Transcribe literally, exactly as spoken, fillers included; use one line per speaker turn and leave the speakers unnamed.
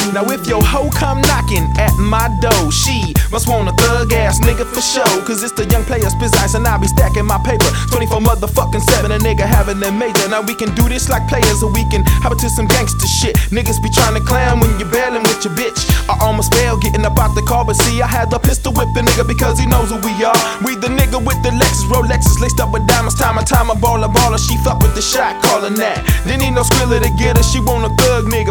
Now if your hoe come knocking at my door, she must want a thug ass nigga for show. Cause it's the young players biz ice and I'll be stacking my paper twenty-four motherfucking seven, a nigga having a major. Now we can do this like players or we can hop into some gangster shit. Niggas be trying to clown when you're bailing with your bitch. I almost failed getting up out the car, but see I had the pistol whip the nigga because he knows who we are. We the nigga with the Lexus, Rolexes laced up with diamonds. Time and time a baller baller, she fuck with the shot calling that. Didn't need no Skrilla to get her, she want a thug nigga.